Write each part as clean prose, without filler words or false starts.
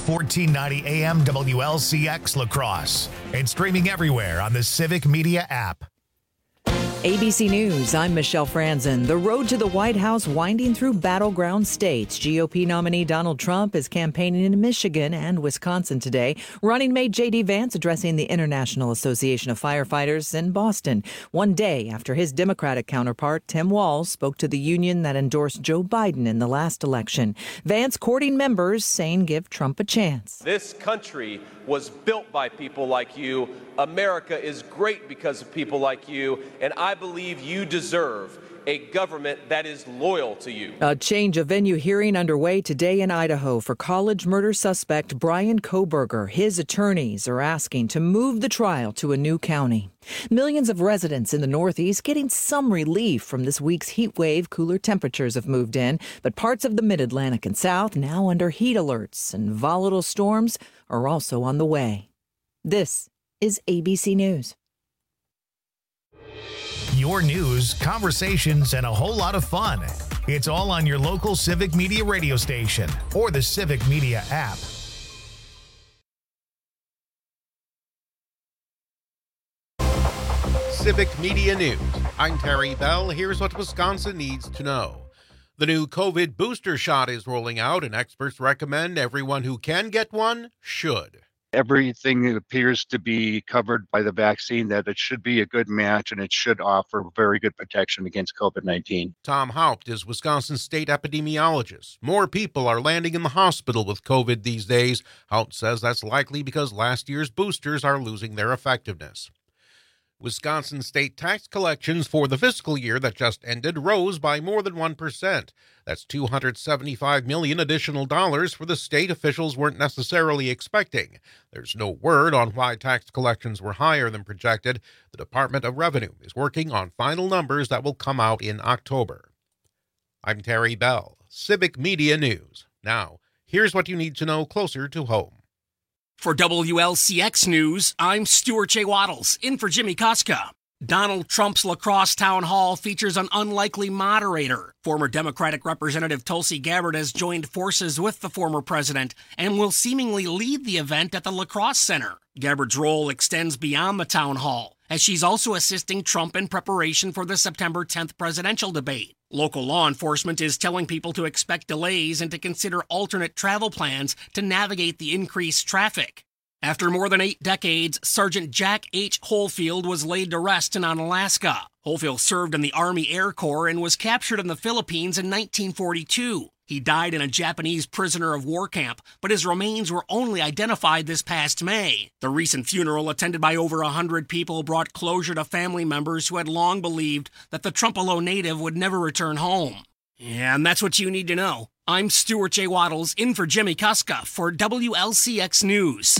1490 AM WLCX La Crosse, and streaming everywhere on the Civic Media app. ABC News, I'm Michelle Franzen. The road to the White House winding through battleground states. GOP nominee Donald Trump is campaigning in Michigan and Wisconsin today. Running mate J.D. Vance addressing the International Association of Firefighters in Boston, one day after his Democratic counterpart, Tim Walz, spoke to the union that endorsed Joe Biden in the last election. Vance courting members, saying give Trump a chance. This country was built by people like you. America is great because of people like you, and I believe you deserve a government that is loyal to you. A change of venue hearing underway today in Idaho for college murder suspect Brian Kohberger. His attorneys are asking to move the trial to a new county. Millions of residents in the Northeast getting some relief from this week's heat wave. Cooler temperatures have moved in, but parts of the Mid-Atlantic and South now under heat alerts, and volatile storms are also on the way. This is ABC News. Your news, conversations, and a whole lot of fun. It's all on your local Civic Media radio station or the Civic Media app. Civic Media News. I'm Terry Bell. Here's what Wisconsin needs to know. The new COVID booster shot is rolling out, and experts recommend everyone who can get one should. Everything appears to be covered by the vaccine, that it should be a good match and it should offer very good protection against COVID-19. Tom Haupt is Wisconsin state epidemiologist. More people are landing in the hospital with COVID these days. Haupt says that's likely because last year's boosters are losing their effectiveness. Wisconsin state tax collections for the fiscal year that just ended rose by more than 1%. That's $275 million additional dollars for the state officials weren't necessarily expecting. There's no word on why tax collections were higher than projected. The Department of Revenue is working on final numbers that will come out in October. I'm Terry Bell, Civic Media News. Now, here's what you need to know closer to home. For WLCX News, I'm Stuart J. Waddles, in for Jimmy Kuska. Donald Trump's La Crosse Town Hall features an unlikely moderator. Former Democratic Representative Tulsi Gabbard has joined forces with the former president and will seemingly lead the event at the La Crosse Center. Gabbard's role extends beyond the town hall, as she's also assisting Trump in preparation for the September 10th presidential debate. Local law enforcement is telling people to expect delays and to consider alternate travel plans to navigate the increased traffic. After more than 8 decades, Sergeant Jack H. Holefield was laid to rest in Alaska. Holefield served in the Army Air Corps and was captured in the Philippines in 1942. He died in a Japanese prisoner of war camp, but his remains were only identified this past May. The recent funeral, attended by over 100 people, brought closure to family members who had long believed that the Trumpelo native would never return home. And that's what you need to know. I'm Stuart J. Waddles, in for Jimmy Kuska for WLCX News.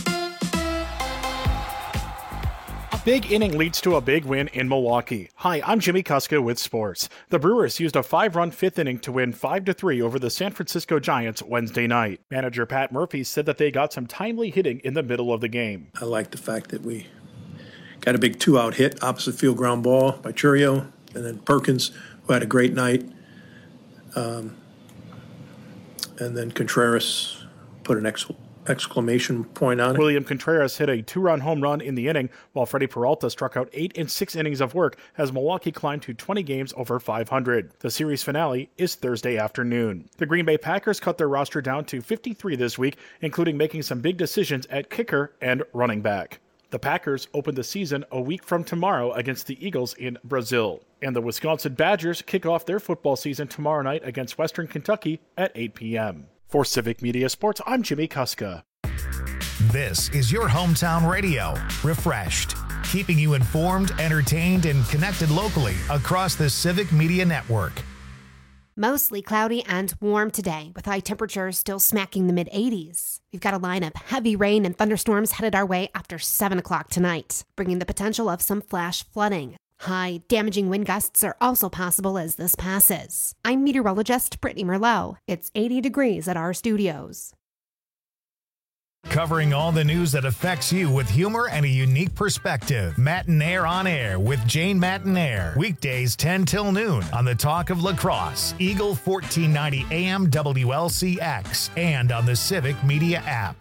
Big inning leads to a big win in Milwaukee. Hi, I'm Jimmy Kuska with sports. The Brewers used a 5-run fifth inning to win 5-3 over the San Francisco Giants Wednesday night. Manager Pat Murphy said that they got some timely hitting in the middle of the game. I like the fact that we got a big 2-out hit, opposite field ground ball by Churio, and then Perkins, who had a great night. And then Contreras put an exclamation point on it. William Contreras hit a 2-run home run in the inning, while Freddie Peralta struck out 8 in 6 innings of work as Milwaukee climbed to 20 games over 500. The series finale is Thursday afternoon. The Green Bay Packers cut their roster down to 53 this week, including making some big decisions at kicker and running back. The Packers open the season a week from tomorrow against the Eagles in Brazil. And the Wisconsin Badgers kick off their football season tomorrow night against Western Kentucky at 8 p.m. For Civic Media Sports, I'm Jimmy Kuska. This is your hometown radio, refreshed, keeping you informed, entertained, and connected locally across the Civic Media Network. Mostly cloudy and warm today, with high temperatures still smacking the mid-80s. We've got a line of heavy rain and thunderstorms headed our way after 7 o'clock tonight, bringing the potential of some flash flooding. High, damaging wind gusts are also possible as this passes. I'm meteorologist Brittany Merlot. It's 80 degrees at our studios. Covering all the news that affects you with humor and a unique perspective. Matinaire on Air with Jane Matinaire. Weekdays 10 till noon on the Talk of La Crosse, Eagle 1490 AM WLCX, and on the Civic Media app.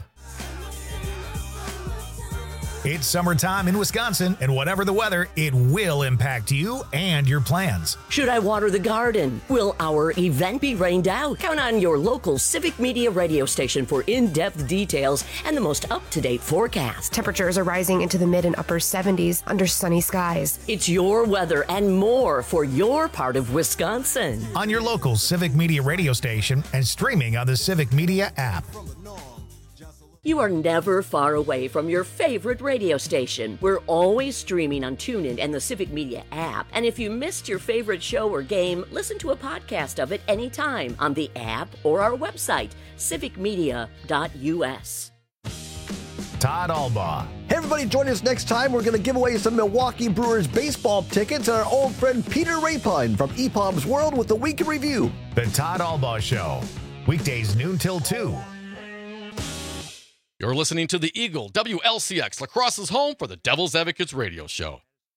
It's summertime in Wisconsin, and whatever the weather, it will impact you and your plans. Should I water the garden? Will our event be rained out? Count on your local Civic Media radio station for in-depth details and the most up-to-date forecast. Temperatures are rising into the mid and upper 70s under sunny skies. It's your weather and more for your part of Wisconsin. On your local Civic Media radio station and streaming on the Civic Media app. You are never far away from your favorite radio station. We're always streaming on TuneIn and the Civic Media app. And if you missed your favorite show or game, listen to a podcast of it anytime on the app or our website, civicmedia.us. Todd Albaugh. Hey everybody, join us next time. We're going to give away some Milwaukee Brewers baseball tickets and our old friend Peter Rapine from EPOM's World with the Week in Review. The Todd Albaugh Show. Weekdays noon till 2. You're listening to the Eagle WLCX, La Crosse's home for the Devil's Advocates radio show.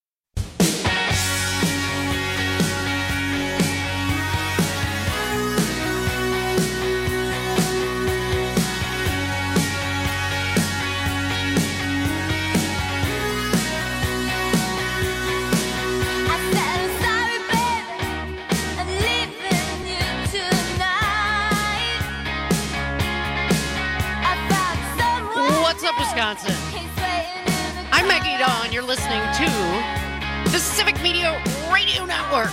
Wisconsin. I'm Maggie Dawn. You're listening to the Civic Media Radio Network.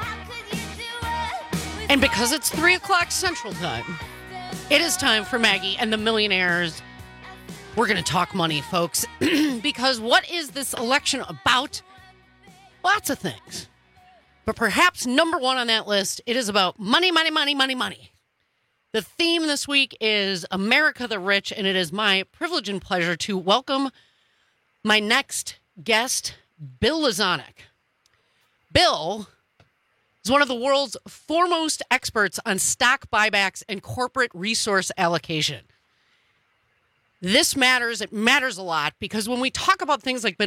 And because it's 3 o'clock Central Time, it is time for Maggie and the Millionaires. We're going to talk money, folks, because what is this election about? Lots of things. But perhaps number one on that list, it is about money, money, money, money, money. The theme this week is America the Rich, and it is my privilege and pleasure to welcome my next guest, Bill Lazonick. Bill is one of the world's foremost experts on stock buybacks and corporate resource allocation. This matters. It matters a lot because when we talk about things like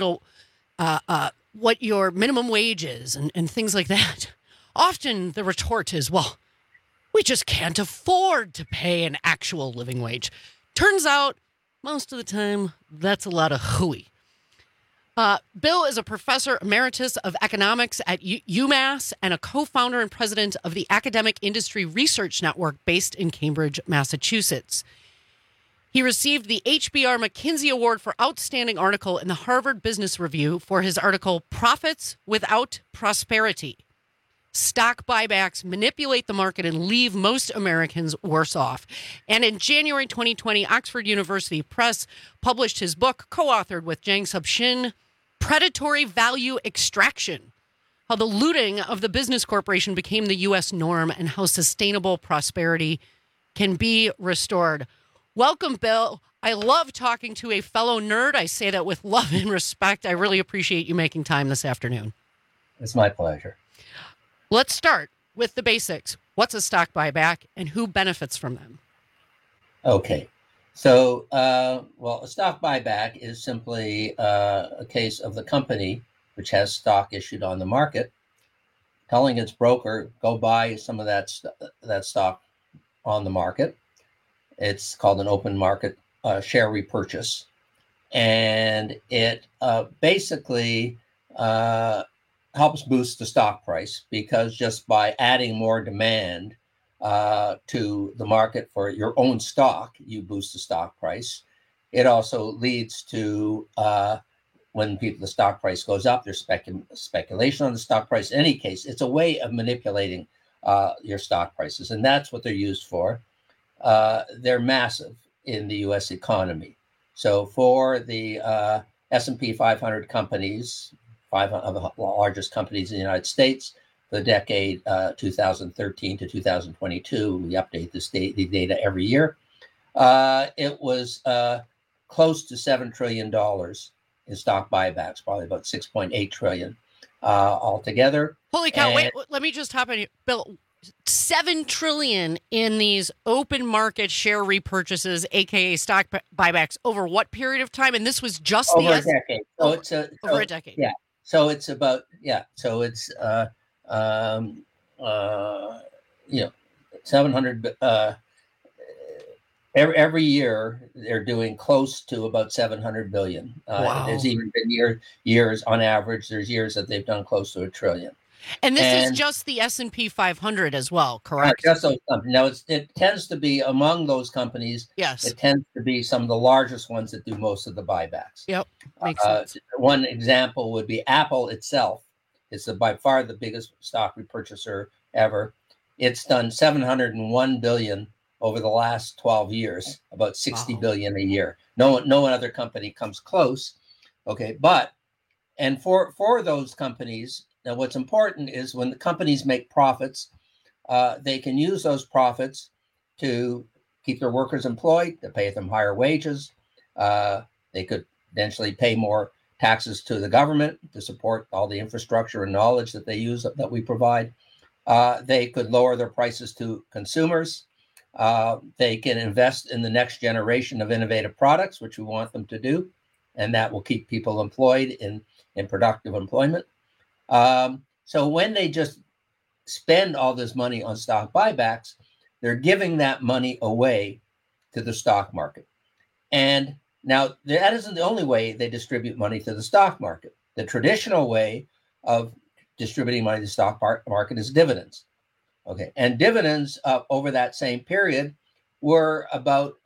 what your minimum wage is and things like that, often the retort is, well, we just can't afford to pay an actual living wage. Turns out, most of the time, that's a lot of hooey. Bill is a professor emeritus of economics at UMass and a co-founder and president of the Academic Industry Research Network based in Cambridge, Massachusetts. He received the HBR McKinsey Award for Outstanding Article in the Harvard Business Review for his article, Profits Without Prosperity. Stock buybacks manipulate the market and leave most Americans worse off. And in January 2020, Oxford University Press published his book, co-authored with Jang-Sub Shin, Predatory Value Extraction, how the looting of the business corporation became the U.S. norm and how sustainable prosperity can be restored. Welcome, Bill. I love talking to a fellow nerd. I say that with love and respect. I really appreciate you making time this afternoon. It's my pleasure. Let's start with the basics. What's a stock buyback and who benefits from them? Okay. So, a stock buyback is simply a case of the company, which has stock issued on the market, telling its broker, go buy some of that stock on the market. It's called an open market share repurchase. And it basically helps boost the stock price because just by adding more demand to the market for your own stock, you boost the stock price. It also leads to when the stock price goes up, there's speculation on the stock price. In any case, it's a way of manipulating your stock prices, and that's what they're used for. They're massive in the U.S. economy. So for the S&P 500 companies, 5 of the largest companies in the United States, for the decade 2013 to 2022, we update the data every year. It was close to $7 trillion in stock buybacks, probably about $6.8 trillion altogether. Holy cow! Wait, let me just hop in here, Bill. $7 trillion in these open market share repurchases, aka stock buybacks, over what period of time? And this was just over a decade. So over a decade. Yeah. So it's about So it's 700. Every year they're doing close to about 700 billion. Wow. There's even been years on average. There's years that they've done close to $1 trillion. And this is just the S&P 500 as well, correct? Just those companies. Now, it tends to be among those companies. Yes. It tends to be some of the largest ones that do most of the buybacks. Yep, makes sense. One example would be Apple itself. It's by far the biggest stock repurchaser ever. It's done 701 billion over the last 12 years, about 60 billion a year. No other company comes close. Okay, and for those companies. Now, what's important is when the companies make profits, they can use those profits to keep their workers employed, to pay them higher wages. They could eventually pay more taxes to the government to support all the infrastructure and knowledge that they use, that we provide. They could lower their prices to consumers. They can invest in the next generation of innovative products, which we want them to do, and that will keep people employed in productive employment. So when they just spend all this money on stock buybacks, they're giving that money away to the stock market. And now that isn't the only way they distribute money to the stock market. The traditional way of distributing money to the stock market is dividends. Okay. And dividends over that same period were about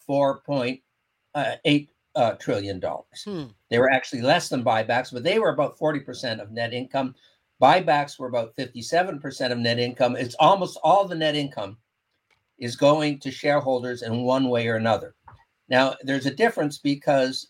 $4.8 trillion. They were actually less than buybacks, but they were about 40% of net income. Buybacks were about 57% of net income. It's almost all the net income is going to shareholders in one way or another. Now, there's a difference because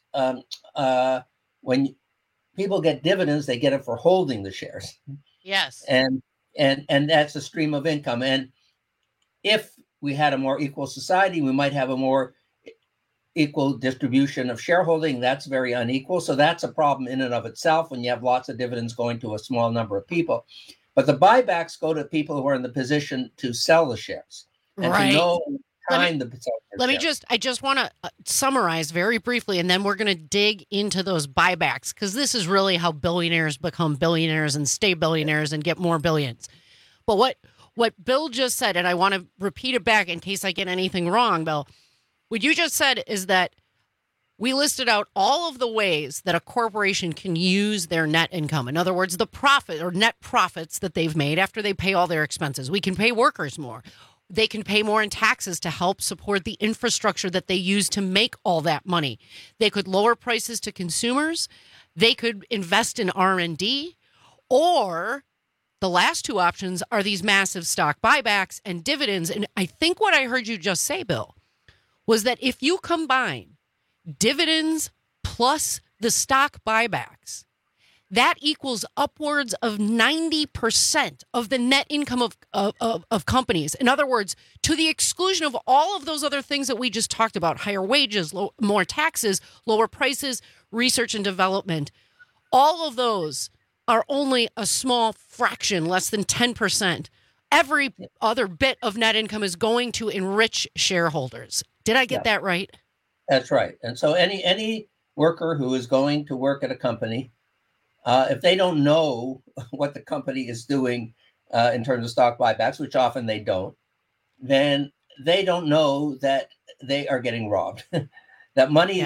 when people get dividends, they get it for holding the shares. Yes. And that's a stream of income. And if we had a more equal society, we might have a more equal distribution of shareholding. That's very unequal. So that's a problem in and of itself when you have lots of dividends going to a small number of people. But the buybacks go to people who are in the position to sell the shares and to know time the shares. I just want to summarize very briefly, and then we're going to dig into those buybacks, because this is really how billionaires become billionaires and stay billionaires and get more billions. But what Bill just said, and I want to repeat it back in case I get anything wrong, Bill, what you just said is that we listed out all of the ways that a corporation can use their net income. In other words, the profit or net profits that they've made after they pay all their expenses. We can pay workers more. They can pay more in taxes to help support the infrastructure that they use to make all that money. They could lower prices to consumers. They could invest in R&D. Or the last two options are these massive stock buybacks and dividends. And I think what I heard you just say, Bill, was that if you combine dividends plus the stock buybacks, that equals upwards of 90% of the net income of companies. In other words, to the exclusion of all of those other things that we just talked about, higher wages, more taxes, lower prices, research and development, all of those are only a small fraction, less than 10%. Every other bit of net income is going to enrich shareholders. Did I get that right? That's right. And so any worker who is going to work at a company, if they don't know what the company is doing in terms of stock buybacks, which often they don't, then they don't know that they are getting robbed. That money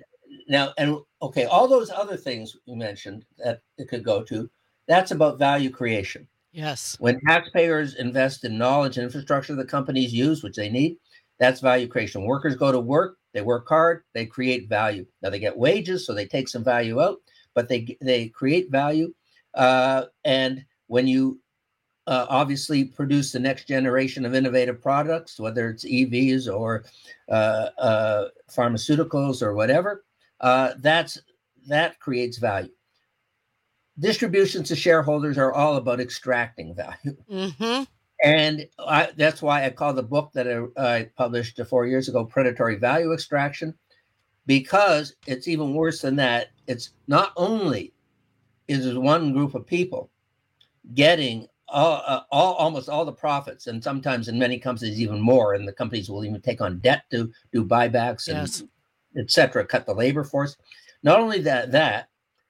all those other things you mentioned that it could go to, that's about value creation. Yes. When taxpayers invest in knowledge and infrastructure the companies use, which they need, that's value creation. Workers go to work, they work hard, they create value. Now they get wages, so they take some value out, but they create value. And when you obviously produce the next generation of innovative products, whether it's EVs or pharmaceuticals or whatever, that creates value. Distributions to shareholders are all about extracting value. Mm-hmm. And that's why I call the book that I published 4 years ago, Predatory Value Extraction, because it's even worse than that. It's not only is one group of people getting almost all the profits, and sometimes in many companies even more, and the companies will even take on debt to do buybacks and et cetera, cut the labor force. Not only that,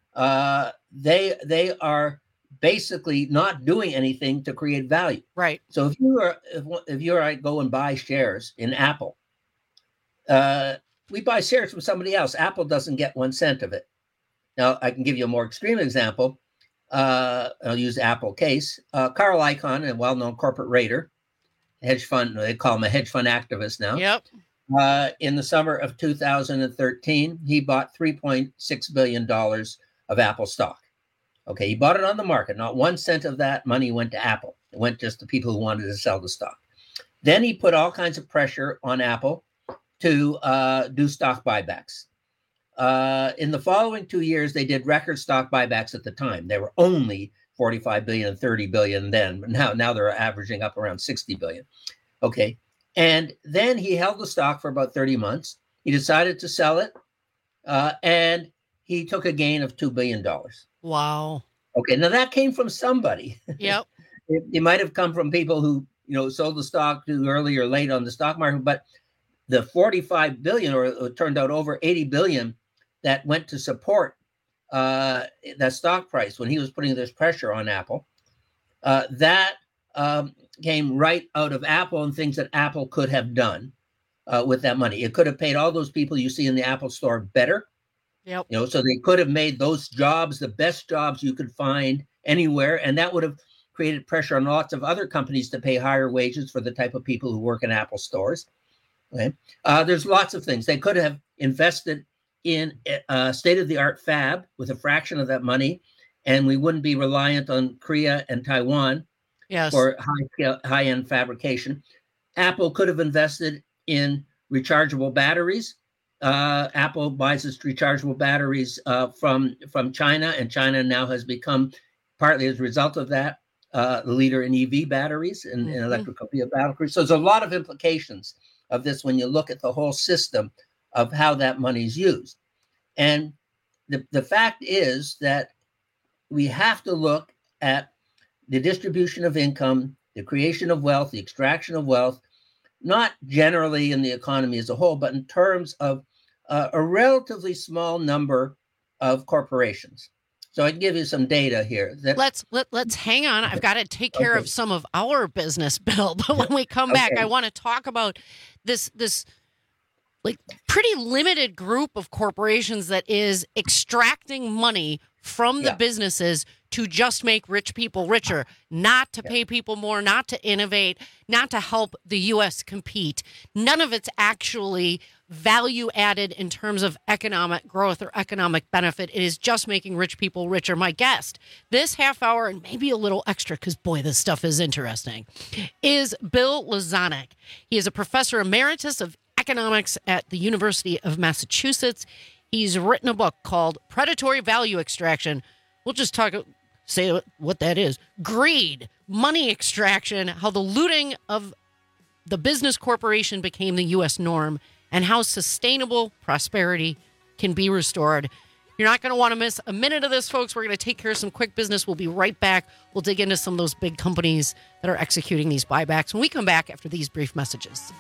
they are basically not doing anything to create value. Right. So if you or I go and buy shares in Apple, we buy shares from somebody else. Apple doesn't get 1 cent of it. Now, I can give you a more extreme example. I'll use Apple case. Carl Icahn, a well-known corporate raider, hedge fund, they call him a hedge fund activist now. Yep. In the summer of 2013, he bought $3.6 billion of Apple stock. Okay, he bought it on the market. Not 1 cent of that money went to Apple. It went just to people who wanted to sell the stock. Then he put all kinds of pressure on Apple to do stock buybacks. In the following 2 years, they did record stock buybacks at the time. They were only 45 billion and 30 billion then. Now they're averaging up around 60 billion. Okay. And then he held the stock for about 30 months. He decided to sell it. And he took a gain of $2 billion. Wow. Okay. Now that came from somebody. Yep. It might have come from people who, sold the stock too early or late on the stock market, but the 45 billion, or it turned out over 80 billion, that went to support that stock price when he was putting this pressure on Apple, that came right out of Apple and things that Apple could have done with that money. It could have paid all those people you see in the Apple store better. Yep. So they could have made those jobs the best jobs you could find anywhere, and that would have created pressure on lots of other companies to pay higher wages for the type of people who work in Apple stores. Okay. There's lots of things. They could have invested in a state-of-the-art fab with a fraction of that money, and we wouldn't be reliant on Korea and Taiwan for high-end fabrication. Apple could have invested in rechargeable batteries. Apple buys its rechargeable batteries from China, and China now has become, partly as a result of that, the leader in EV batteries and electrical vehicle batteries. So there's a lot of implications of this when you look at the whole system of how that money is used. And the fact is that we have to look at the distribution of income, the creation of wealth, the extraction of wealth, not generally in the economy as a whole, but in terms of a relatively small number of corporations. So I can give you some data here. Let's hang on. I've got to take care of some of our business, Bill. But when we come back, I want to talk about this like pretty limited group of corporations that is extracting money from the businesses to just make rich people richer, not to pay people more, not to innovate, not to help the U.S. compete. None of it's actually value added in terms of economic growth or economic benefit. It is just making rich people richer. My guest this half hour, and maybe a little extra because, boy, this stuff is interesting, is Bill Lazonick. He is a professor emeritus of economics at the University of Massachusetts. He's written a book called Predatory Value Extraction. We'll just say what that is. Greed, money extraction, how the looting of the business corporation became the U.S. norm, and how sustainable prosperity can be restored. You're not going to want to miss a minute of this, folks. We're going to take care of some quick business. We'll be right back. We'll dig into some of those big companies that are executing these buybacks when we come back after these brief messages.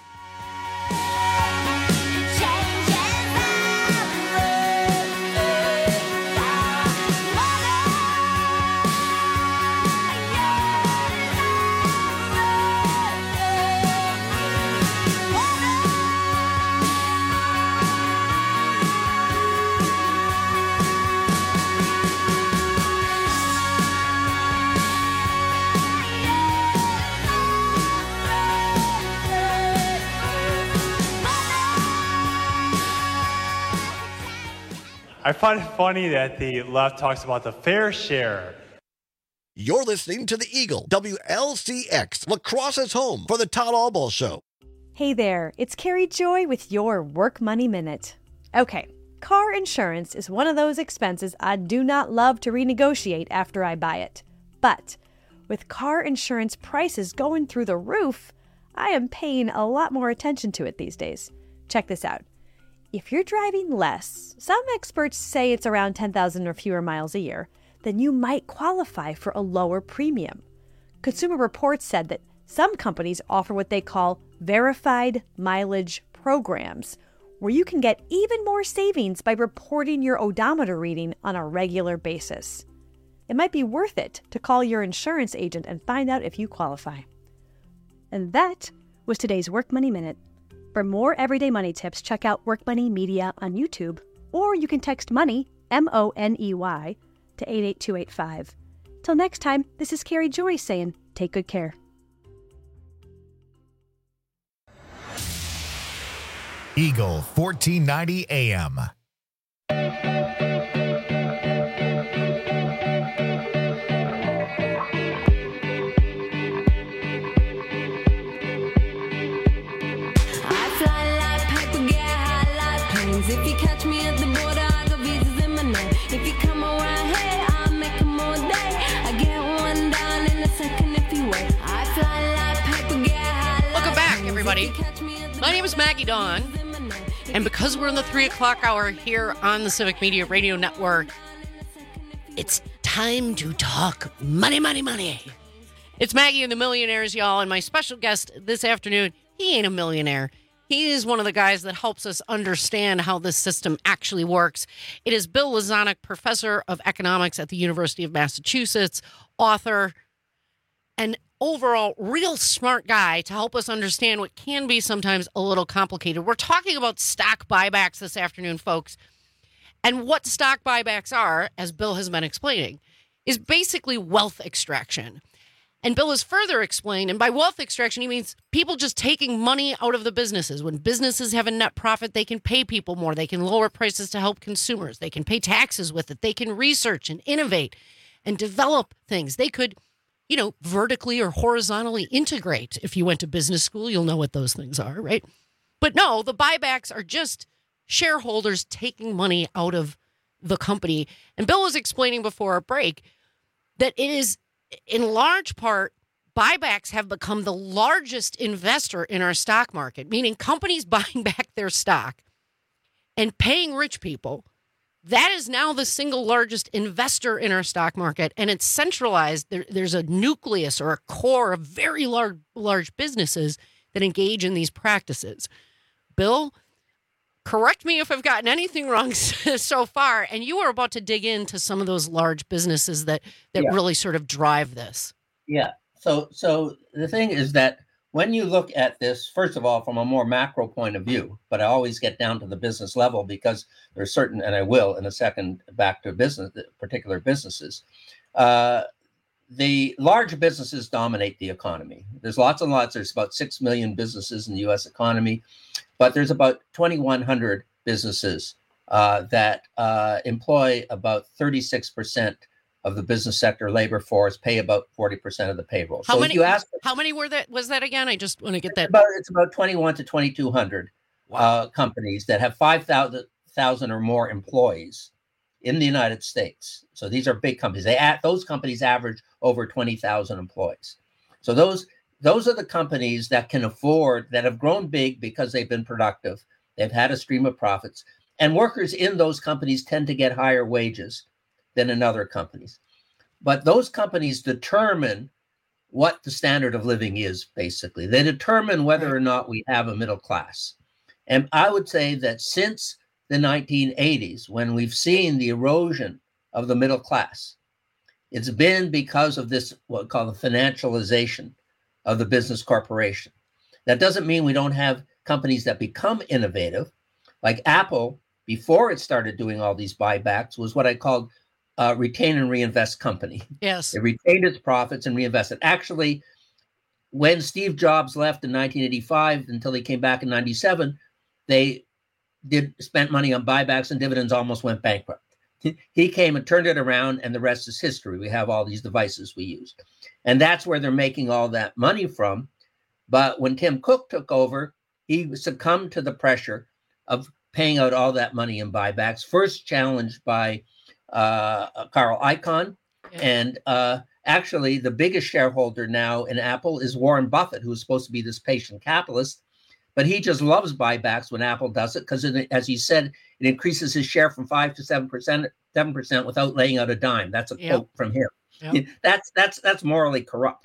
I find it funny that the left talks about the fair share. You're listening to the Eagle, WLCX, La Crosse's home for the Todd Albaugh Show. Hey there, it's Carrie Joy with your Work Money Minute. Okay, car insurance is one of those expenses I do not love to renegotiate after I buy it. But with car insurance prices going through the roof, I am paying a lot more attention to it these days. Check this out. If you're driving less, some experts say it's around 10,000 or fewer miles a year, then you might qualify for a lower premium. Consumer Reports said that some companies offer what they call verified mileage programs, where you can get even more savings by reporting your odometer reading on a regular basis. It might be worth it to call your insurance agent and find out if you qualify. And that was today's Work Money Minute. For more everyday money tips, check out Work Money Media on YouTube, or you can text MONEY, MONEY, to 88285. Till next time, this is Carrie Joy saying, take good care. Eagle 1490 AM. If you catch me at the border, I got visas in my name. If you come around here, I'll make them all day. I get one down in a second if you wait. I fly like paper, get high. Welcome back, everybody. My name is Maggie Dawn, and because we're in the 3 o'clock hour here on the Civic Media Radio Network, it's time to talk money, money, money. It's Maggie and the Millionaires, y'all, and my special guest this afternoon, he ain't a millionaire. He is one of the guys that helps us understand how this system actually works. It is Bill Lazonick, professor of economics at the University of Massachusetts, author, and overall real smart guy to help us understand what can be sometimes a little complicated. We're talking about stock buybacks this afternoon, folks. And what stock buybacks are, as Bill has been explaining, is basically wealth extraction. And Bill has further explained, and by wealth extraction, he means people just taking money out of the businesses. When businesses have a net profit, they can pay people more. They can lower prices to help consumers. They can pay taxes with it. They can research and innovate and develop things. They could, vertically or horizontally integrate. If you went to business school, you'll know what those things are, right? But no, the buybacks are just shareholders taking money out of the company. And Bill was explaining before our break that it is, in large part, buybacks have become the largest investor in our stock market, meaning companies buying back their stock and paying rich people. That is now the single largest investor in our stock market, and it's centralized. There's a nucleus or a core of very large businesses that engage in these practices. Bill, correct me if I've gotten anything wrong so far, and you were about to dig into some of those large businesses that really sort of drive this. Yeah. So the thing is that when you look at this, first of all, from a more macro point of view, but I always get down to the business level because there's certain, and I will in a second, back to particular businesses. The large businesses dominate the economy. There's lots and lots. There's about 6 million businesses in the U.S. economy, but there's about 2,100 businesses that employ about 36% of the business sector labor force, pay about 40% of the payroll. How many was that again? I just want to get that. It's about 21 to 2,200 companies that have 5,000 or more employees in the United States. So these are big companies. Those companies average over 20,000 employees. So those are the companies that can afford, that have grown big because they've been productive. They've had a stream of profits. And workers in those companies tend to get higher wages than in other companies. But those companies determine what the standard of living is, basically. They determine whether or not we have a middle class. And I would say that since the 1980s, when we've seen the erosion of the middle class, it's been because of this, what we call the financialization of the business corporation. That doesn't mean we don't have companies that become innovative. Like Apple, before it started doing all these buybacks, was what I called retain and reinvest company. Yes. It retained its profits and reinvested. Actually, when Steve Jobs left in 1985 until he came back in 97, they spent money on buybacks and dividends, almost went bankrupt. He came and turned it around, and the rest is history. We have all these devices we use. And that's where they're making all that money from. But when Tim Cook took over, he succumbed to the pressure of paying out all that money in buybacks, first challenged by Carl Icahn. Yeah. And actually, the biggest shareholder now in Apple is Warren Buffett, who's supposed to be this patient capitalist. But he just loves buybacks when Apple does it because, as he said, it increases his share from 5 to 7% without laying out a dime. That's a quote from him. Yep. That's morally corrupt.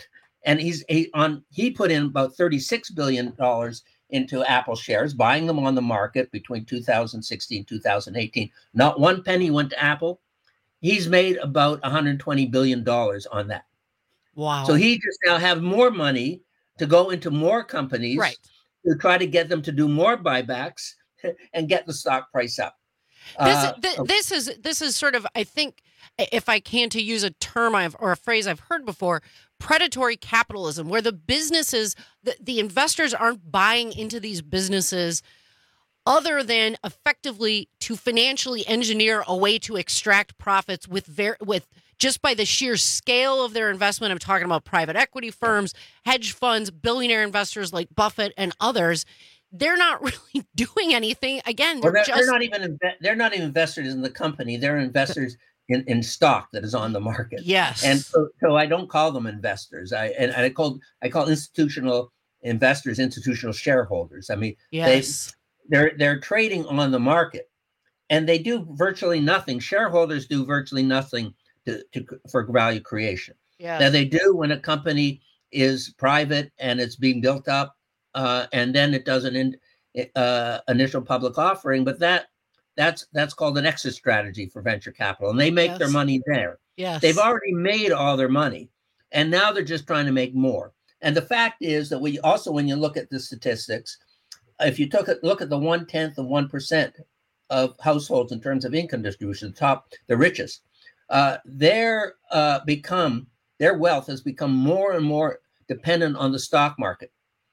And he put in about $36 billion into Apple shares, buying them on the market between 2016 and 2018. Not one penny went to Apple. He's made about $120 billion on that. Wow. So he just now have more money to go into more companies, right, to try to get them to do more buybacks and get the stock price up. This is sort of, I think, if I can to use a term or a phrase I've heard before, predatory capitalism, where the businesses, the investors aren't buying into these businesses other than effectively to financially engineer a way to extract profits with just by the sheer scale of their investment. I'm talking about private equity firms, hedge funds, billionaire investors like Buffett and others. They're not really doing anything. Again, they're not even investors in the company. They're investors in stock that is on the market. Yes. And so I don't call them investors. I call institutional investors institutional shareholders. I mean, yes, they're trading on the market, and they do virtually nothing. Shareholders do virtually nothing for value creation. Yes. Now they do when a company is private and it's being built up. And then it does an initial public offering, but that's called an exit strategy for venture capital, and they make their money there. Yes, they've already made all their money, and now they're just trying to make more. And the fact is that when you look at the statistics, if you look at the 1/10 of 1% of households in terms of income distribution, the richest, their wealth has become more and more dependent on the stock market.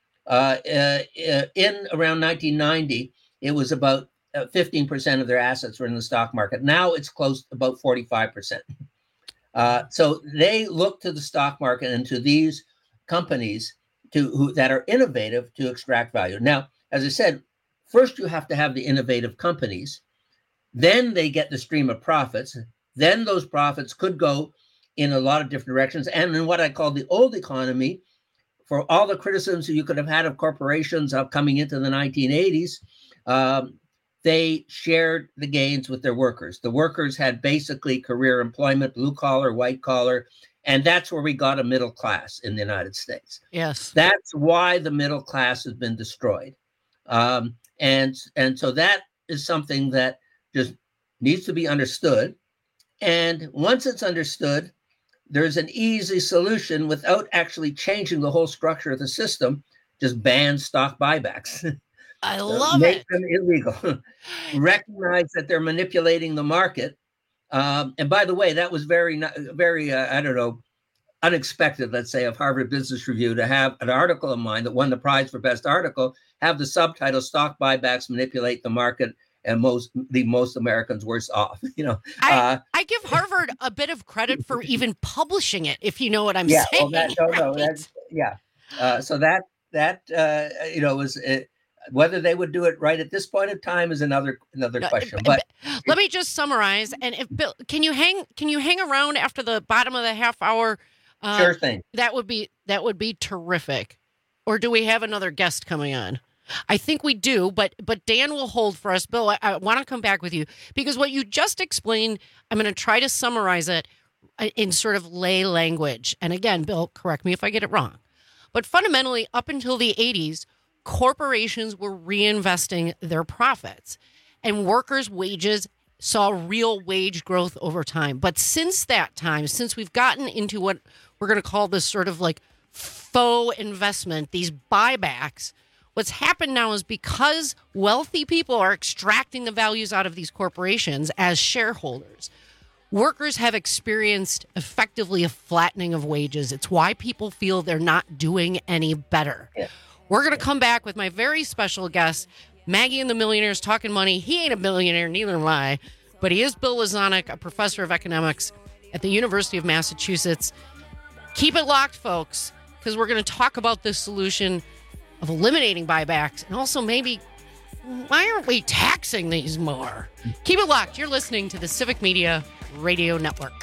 In around 1990, it was about 15% of their assets were in the stock market. Now it's close to about 45%. So they look to the stock market and to these companies that are innovative to extract value. Now, as I said, first you have to have the innovative companies. Then they get the stream of profits. Then those profits could go in a lot of different directions. And in what I call the old economy, for all the criticisms you could have had of corporations coming into the 1980s, they shared the gains with their workers. The workers had basically career employment, blue collar, white collar, and that's where we got a middle class in the United States. Yes. That's why the middle class has been destroyed. And so that is something that just needs to be understood. And once it's understood, there's an easy solution without actually changing the whole structure of the system. Just ban stock buybacks. I love Make it. them illegal. Recognize that they're manipulating the market. And by the way, that was very unexpected, let's say, of Harvard Business Review to have an article of mine that won the prize for best article, have the subtitle "Stock Buybacks Manipulate the Market and leave most Americans worse off." I give Harvard a bit of credit for even publishing it, if you know what I'm saying. So that was whether they would do it right at this point in time is another question. But let me just summarize. And if Bill, can you hang around after the bottom of the half hour? Sure thing. That would be terrific. Or do we have another guest coming on? I think we do, but Dan will hold for us. Bill, I want to come back with you because what you just explained, I'm going to try to summarize it in sort of lay language. And again, Bill, correct me if I get it wrong. But fundamentally, up until the 80s, corporations were reinvesting their profits and workers' wages saw real wage growth over time. But since that time, since we've gotten into what we're going to call this sort of like faux investment, these buybacks, what's happened now is because wealthy people are extracting the values out of these corporations as shareholders, workers have experienced effectively a flattening of wages. It's why people feel they're not doing any better. Yeah. We're going to come back with my very special guest, Maggie and the Millionaires Talking Money. He ain't a millionaire, neither am I, but he is Bill Lazonick, a professor of economics at the University of Massachusetts. Keep it locked, folks, because we're going to talk about this solution of eliminating buybacks and also maybe why aren't we taxing these more? Keep it locked. You're listening to the Civic Media Radio Network.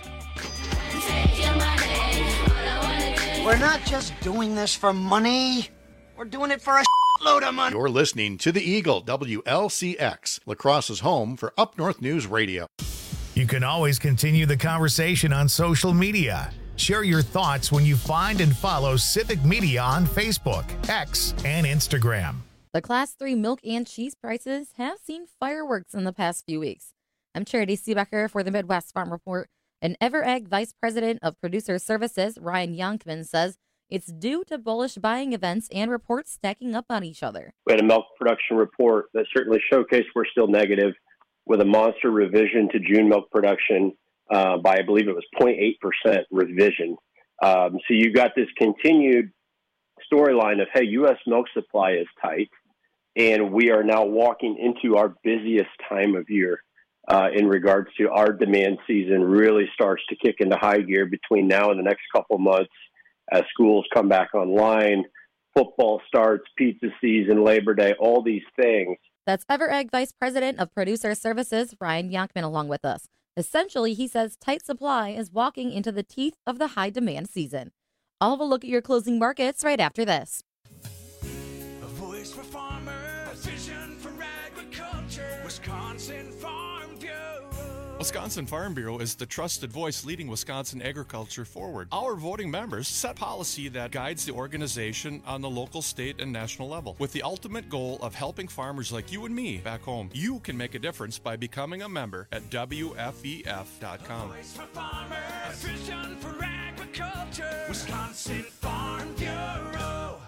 We're not just doing this for money. We're doing it for a load of money. You're listening to the Eagle, WLCX, La Crosse's home for Up North News Radio. You can always continue the conversation on social media. Share your thoughts when you find and follow Civic Media on Facebook, X, and Instagram. The Class 3 milk and cheese prices have seen fireworks in the past few weeks. I'm Charity Seebecker for the Midwest Farm Report, and EverAg Vice President of Producer Services, Ryan Yonkman, says it's due to bullish buying events and reports stacking up on each other. We had a milk production report that certainly showcased we're still negative, with a monster revision to June milk production by, I believe it was 0.8% revision. So you got this continued storyline of, hey, U.S. milk supply is tight, and we are now walking into our busiest time of year in regards to our demand season really starts to kick into high gear between now and the next couple months as schools come back online, football starts, pizza season, Labor Day, all these things. That's EverAg Vice President of Producer Services, Ryan Yonkman, along with us. Essentially, he says tight supply is walking into the teeth of the high demand season. I'll have a look at your closing markets right after this. A voice for farmers, a vision for agriculture, Wisconsin Farm Bureau. Wisconsin Farm Bureau is the trusted voice leading Wisconsin agriculture forward. Our voting members set policy that guides the organization on the local, state, and national level, with the ultimate goal of helping farmers like you and me back home. You can make a difference by becoming a member at WFEF.com. A voice for farmers, a vision for agriculture, Wisconsin Farm Bureau.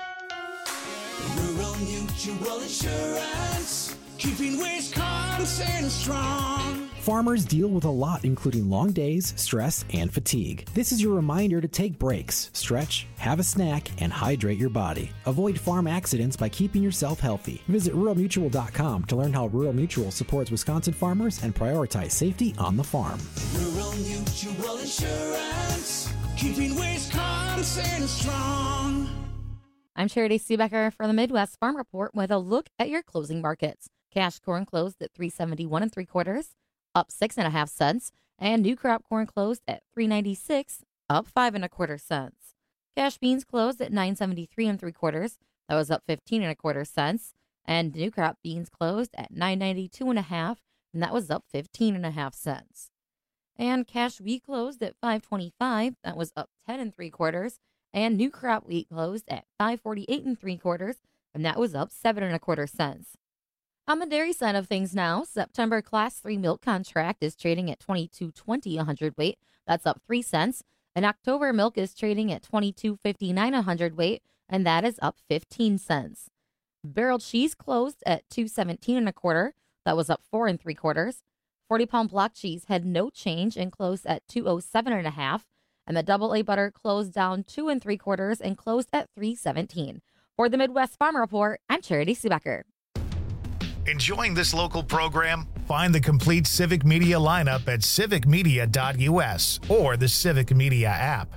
Rural Mutual Insurance, keeping Wisconsin strong. Farmers deal with a lot, including long days, stress, and fatigue. This is your reminder to take breaks, stretch, have a snack, and hydrate your body. Avoid farm accidents by keeping yourself healthy. Visit ruralmutual.com to learn how Rural Mutual supports Wisconsin farmers and prioritize safety on the farm. Rural Mutual Insurance, keeping Wisconsin strong. I'm Charity Seebecker for the Midwest Farm Report with a look at your closing markets. Cash corn closed at $3.71 3/4, up 6 1/2 cents, and new crop corn closed at $3.96, up 5 1/4 cents. Cash beans closed at $9.73 3/4, that was up 15 1/4 cents, and new crop beans closed at $9.92 1/2, and that was up 15 1/2 cents. And cash wheat closed at $5.25, that was up 10 3/4, and new crop wheat closed at $5.48 3/4, and that was up 7 1/4 cents. On the dairy side of things now, September Class 3 milk contract is trading at $22.20 a hundredweight. That's up 3 cents. And October milk is trading at $22.59 a hundredweight, and that is up 15 cents. Barrel cheese closed at $2.17 1/4. That was up 4 3/4. 40-pound block cheese had no change and closed at $2.07 1/2. And the double A butter closed down 2 3/4 and closed at $3.17. For the Midwest Farm Report, I'm Charity Seebecker. Enjoying this local program? Find the complete Civic Media lineup at civicmedia.us or the Civic Media app.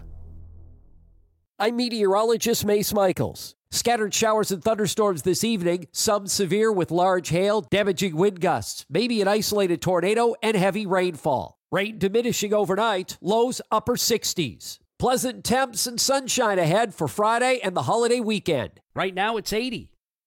I'm meteorologist Mace Michaels. Scattered showers and thunderstorms this evening, some severe with large hail, damaging wind gusts, maybe an isolated tornado, and heavy rainfall. Rain diminishing overnight, lows upper 60s. Pleasant temps and sunshine ahead for Friday and the holiday weekend. Right now it's 80.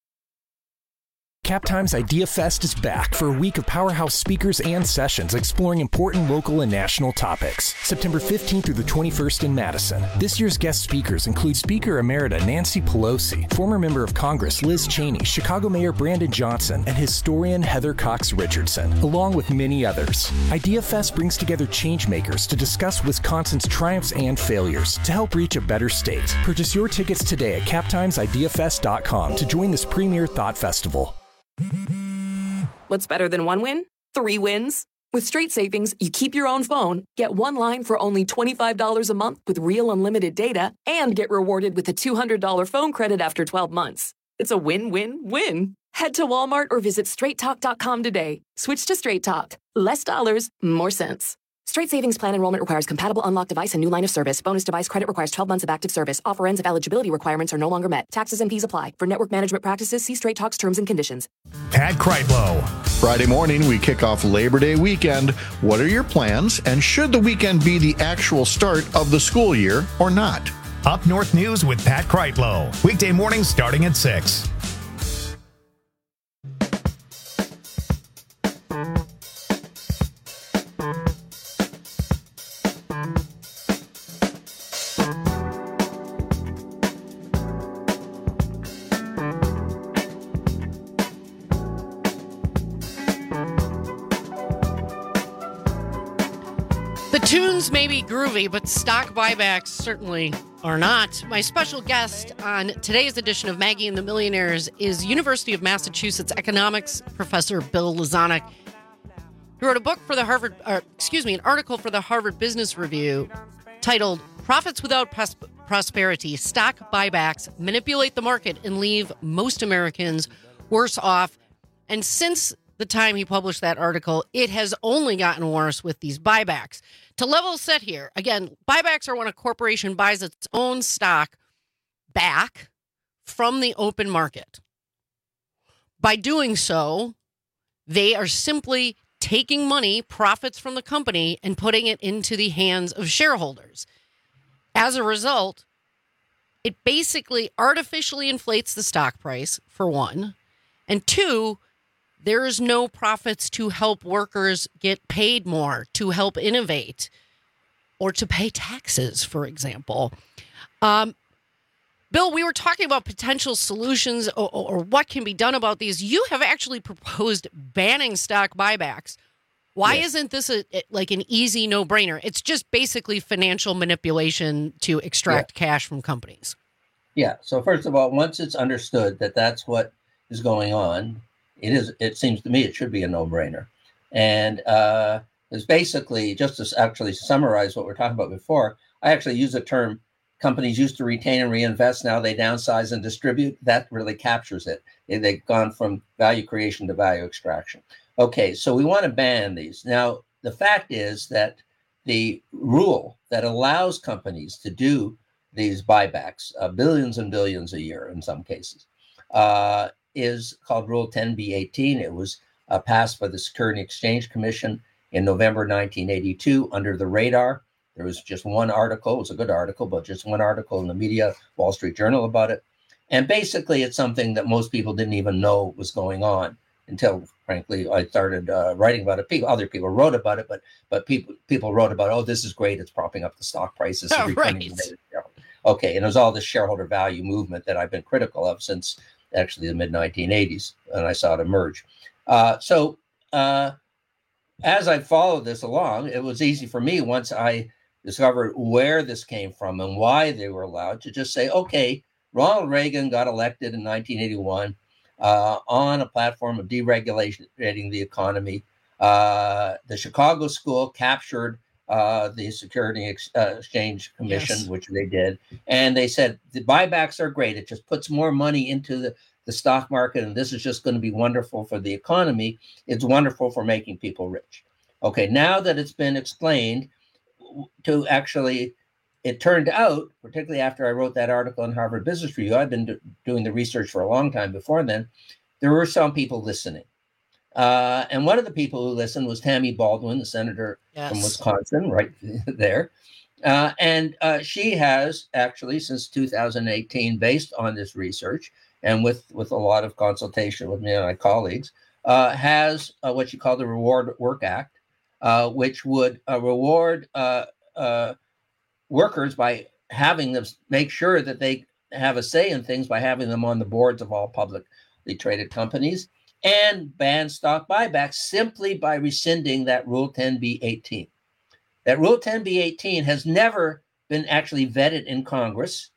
Captime's Idea Fest is back for a week of powerhouse speakers and sessions exploring important local and national topics. September 15th through the 21st in Madison. This year's guest speakers include Speaker Emerita Nancy Pelosi, former member of Congress Liz Cheney, Chicago Mayor Brandon Johnson, and historian Heather Cox Richardson, along with many others. Idea Fest brings together changemakers to discuss Wisconsin's triumphs and failures to help reach a better state. Purchase your tickets today at captimesideafest.com to join this premier thought festival. What's better than one win? 3 wins. With Straight Savings, you keep your own phone, get one line for only $25 a month with real unlimited data, and get rewarded with a $200 phone credit after 12 months. It's a win-win-win. Head to Walmart or visit straighttalk.com today. Switch to Straight Talk. Less dollars, more sense. Straight Savings Plan enrollment requires compatible unlocked device and new line of service. Bonus device credit requires 12 months of active service. Offer ends if eligibility requirements are no longer met. Taxes and fees apply. For network management practices, see Straight Talk's terms and conditions. Pat Kreitlow. Friday morning, we kick off Labor Day weekend. What are your plans? And should the weekend be the actual start of the school year or not? Up North News with Pat Kreitlow. Weekday mornings starting at 6. The tunes may be groovy, but stock buybacks certainly are not. My special guest on today's edition of Maggie and the Millionaires is University of Massachusetts economics professor Bill Lazonick. He wrote a book for the an article for the Harvard Business Review titled "Profits Without Prosperity: Stock Buybacks Manipulate the Market and Leave Most Americans Worse Off." And since the time he published that article, it has only gotten worse with these buybacks. To level set here, again, buybacks are when a corporation buys its own stock back from the open market. By doing so, they are simply taking money, profits from the company, and putting it into the hands of shareholders. As a result, it basically artificially inflates the stock price, for one, and two, there is no profits to help workers get paid more, to help innovate, or to pay taxes, for example. Bill, we were talking about potential solutions or what can be done about these. You have actually proposed banning stock buybacks. Why isn't this like an easy no-brainer? It's just basically financial manipulation to extract cash from companies. Yeah. So first of all, once it's understood that that's what is going on, it seems to me it should be a no-brainer. And it's basically, just to actually summarize what we're talking about before, I actually use the term companies used to retain and reinvest, now they downsize and distribute. That really captures it. They've gone from value creation to value extraction. Okay, so we want to ban these. Now, the fact is that the rule that allows companies to do these buybacks, billions and billions a year in some cases, is called Rule 10b-18. It was passed by the Securities and Exchange Commission in November 1982 under the radar. There was just one article. It was a good article, but just one article in the media, Wall Street Journal, about it. And basically, it's something that most people didn't even know was going on until, frankly, I started writing about it. Other people wrote about it, but people wrote about, oh, this is great. It's propping up the stock prices. Right. Okay, and there's all this shareholder value movement that I've been critical of since actually the mid-1980s, and I saw it emerge. So as I followed this along, it was easy for me once I discovered where this came from and why they were allowed to just say, okay, Ronald Reagan got elected in 1981 on a platform of deregulating the economy. The Chicago School captured the Securities Exchange Commission, which they did. And they said, the buybacks are great. It just puts more money into the stock market, and this is just going to be wonderful for the economy. It's wonderful for making people rich. Okay, now that it's been explained to actually, it turned out, particularly after I wrote that article in Harvard Business Review, I've been doing the research for a long time before then, there were some people listening. And one of the people who listened was Tammy Baldwin, the senator from Wisconsin, right there. And she has actually, since 2018, based on this research and with a lot of consultation with me and my colleagues, has what she called the Reward Work Act, which would reward workers by having them make sure that they have a say in things by having them on the boards of all publicly traded companies, and ban stock buybacks simply by rescinding that Rule 10b-18. That Rule 10b-18 has never been actually vetted in Congress.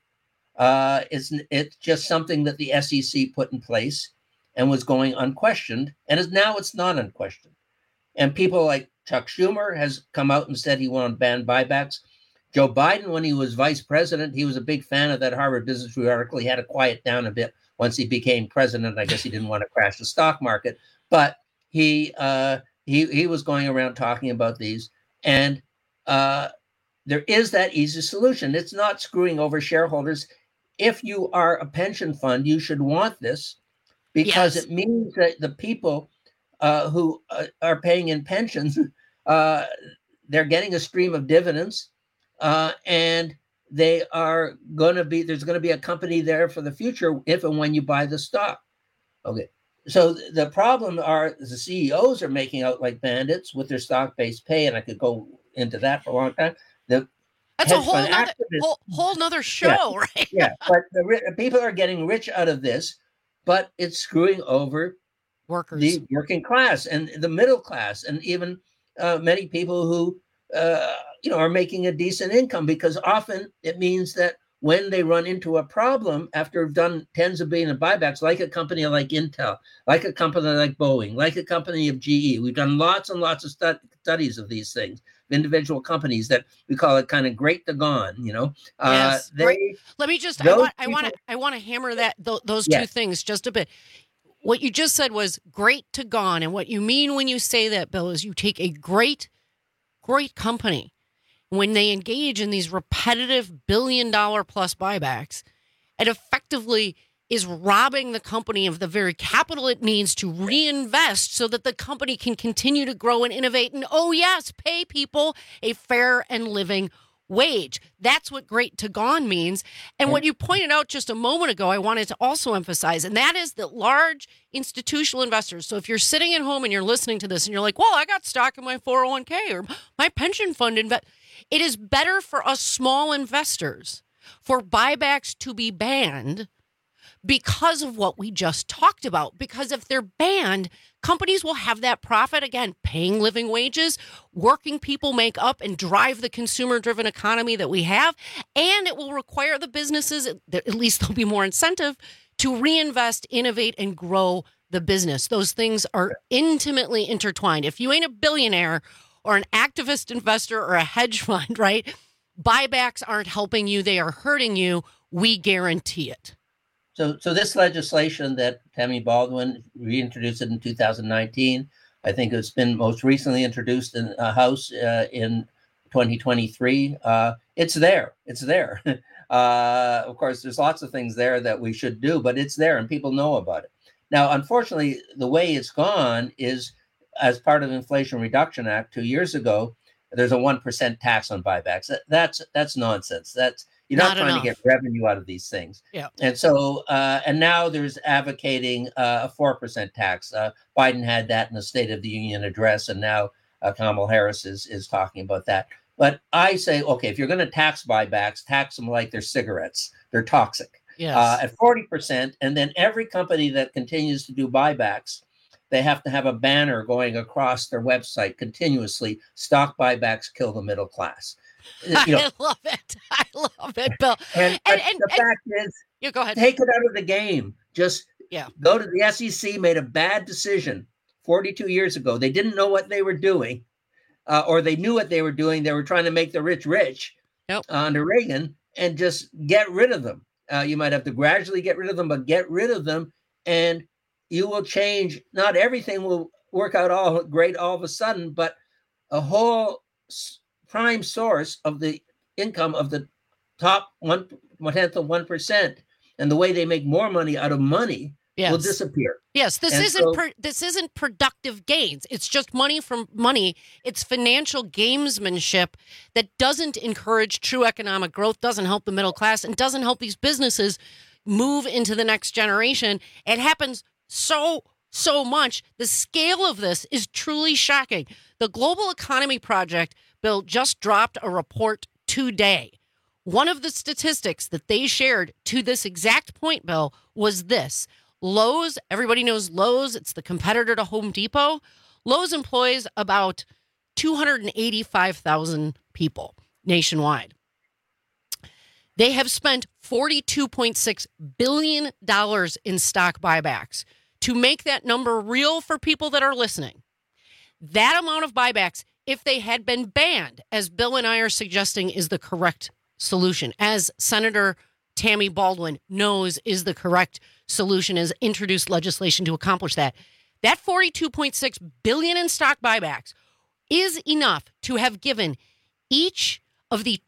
It's just something that the SEC put in place and was going unquestioned, and now it's not unquestioned. And people like Chuck Schumer has come out and said he wanted to ban buybacks. Joe Biden, when he was vice president, he was a big fan of that Harvard Business Review article. He had to quiet down a bit once he became president. I guess he didn't want to crash the stock market, but he was going around talking about these. And there is that easy solution. It's not screwing over shareholders. If you are a pension fund, you should want this because it means that the people who are paying in pensions, they're getting a stream of dividends, and they are going to be, there's going to be a company there for the future if and when you buy the stock. Okay. So the problem are the CEOs are making out like bandits with their stock-based pay, and I could go into that for a long time. That's a whole nother show, right? Yeah, but the people are getting rich out of this, but it's screwing over workers, the working class and the middle class, and even many people who are making a decent income, because often it means that when they run into a problem after have done tens of billions of buybacks, like a company like Intel, like a company like Boeing, like a company of GE, we've done lots and lots of studies of these things, individual companies that we call it kind of great to gone, Yes. Let me just, I want to hammer those two things just a bit. What you just said was great to gone. And what you mean when you say that, Bill, is you take a great company, when they engage in these repetitive billion-dollar-plus buybacks, it effectively is robbing the company of the very capital it needs to reinvest so that the company can continue to grow and innovate and, oh, yes, pay people a fair and living wage. That's what great to gone means. And what you pointed out just a moment ago, I wanted to also emphasize, and that is that large institutional investors. So if you're sitting at home and you're listening to this and you're like, well, I got stock in my 401k or my pension fund it is better for us small investors for buybacks to be banned because of what we just talked about. Because if they're banned, companies will have that profit, again, paying living wages, working people make up and drive the consumer-driven economy that we have, and it will require the businesses, at least there'll be more incentive, to reinvest, innovate, and grow the business. Those things are intimately intertwined. If you ain't a billionaire or an activist investor or a hedge fund, right, buybacks aren't helping you. They are hurting you. We guarantee it. So this legislation that Tammy Baldwin reintroduced it in 2019, I think it's been most recently introduced in a House in 2023. It's there. It's there. Of course, there's lots of things there that we should do, but it's there and people know about it. Now, unfortunately, the way it's gone is as part of the Inflation Reduction Act 2 years ago, there's a 1% tax on buybacks. That's nonsense. You're not trying to get revenue out of these things. Yeah. And so, and now there's advocating a 4% tax. Biden had that in the State of the Union address, and now Kamala Harris is talking about that. But I say, okay, if you're going to tax buybacks, tax them like they're cigarettes. They're toxic. Yes. At 40%, and then every company that continues to do buybacks, they have to have a banner going across their website continuously. Stock buybacks kill the middle class. I love it. I love it, Bill. And the fact is, you go ahead. Take it out of the game. Just go to the SEC, made a bad decision 42 years ago. They didn't know what they were doing, or they knew what they were doing. They were trying to make the rich rich under Reagan, and just get rid of them. You might have to gradually get rid of them, but get rid of them, and you will change. Not everything will work out all great all of a sudden, but a whole prime source of the income of the top 1/10% and the way they make more money out of money will disappear. Yes, this isn't productive gains. It's just money from money. It's financial gamesmanship that doesn't encourage true economic growth, doesn't help the middle class, and doesn't help these businesses move into the next generation. It happens so much. The scale of this is truly shocking. The Global Economy Project, Bill, just dropped a report today. One of the statistics that they shared to this exact point, Bill, was this. Lowe's, everybody knows Lowe's. It's the competitor to Home Depot. Lowe's employs about 285,000 people nationwide. They have spent $42.6 billion in stock buybacks. To make that number real for people that are listening, that amount of buybacks, if they had been banned, as Bill and I are suggesting is the correct solution, as Senator Tammy Baldwin knows is the correct solution, has introduced legislation to accomplish that. That $42.6 billion in stock buybacks is enough to have given each of the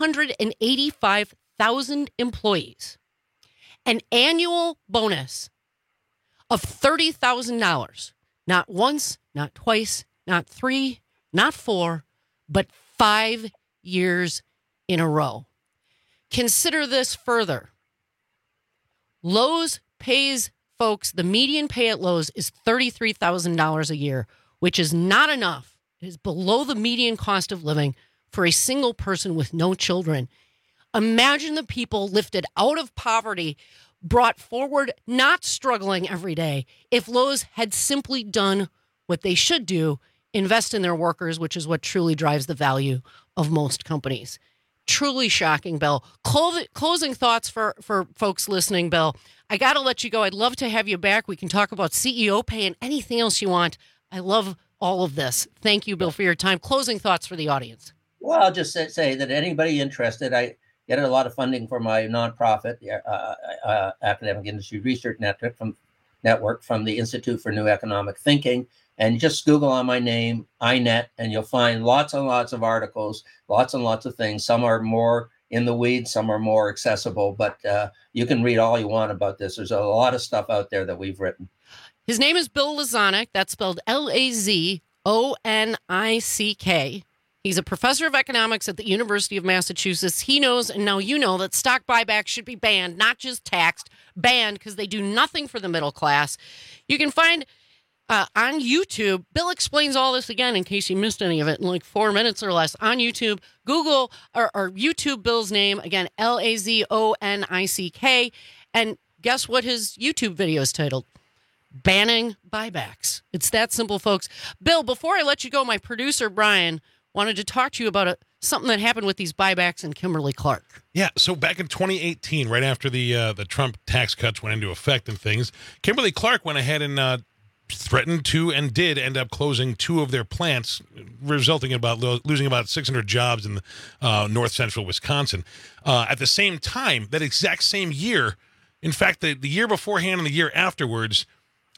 285,000 employees an annual bonus of $30,000. Not once, not twice, not three, not four, but 5 years in a row. Consider this further. Lowe's pays folks, the median pay at Lowe's is $33,000 a year, which is not enough. It is below the median cost of living for a single person with no children. Imagine the people lifted out of poverty, brought forward, not struggling every day, if Lowe's had simply done what they should do invest in their workers, which is what truly drives the value of most companies. Truly shocking, Bill. Closing thoughts for folks listening, Bill. I got to let you go. I'd love to have you back. We can talk about CEO pay and anything else you want. I love all of this. Thank you, Bill, for your time. Closing thoughts for the audience. Well, I'll just say that anybody interested, I get a lot of funding for my nonprofit, Academic Industry Research Network from the Institute for New Economic Thinking. And just Google on my name, INET, and you'll find lots and lots of articles, lots and lots of things. Some are more in the weeds, some are more accessible, but you can read all you want about this. There's a lot of stuff out there that we've written. His name is Bill Lazonick. That's spelled Lazonick. He's a professor of economics at the University of Massachusetts. He knows, and now you know, that stock buybacks should be banned, not just taxed, banned because they do nothing for the middle class. You can find on YouTube, Bill explains all this again in case you missed any of it in like 4 minutes or less. On YouTube, Google or YouTube Bill's name, again, Lazonick. And guess what his YouTube video is titled? Banning buybacks. It's that simple, folks. Bill, before I let you go, my producer, Brian, wanted to talk to you about something that happened with these buybacks in Kimberly-Clark. Yeah, so back in 2018, right after the Trump tax cuts went into effect and things, Kimberly-Clark went ahead and threatened to and did end up closing 2 of their plants, resulting in losing about 600 jobs in north central Wisconsin. At the same time, that exact same year, in fact, the year beforehand and the year afterwards,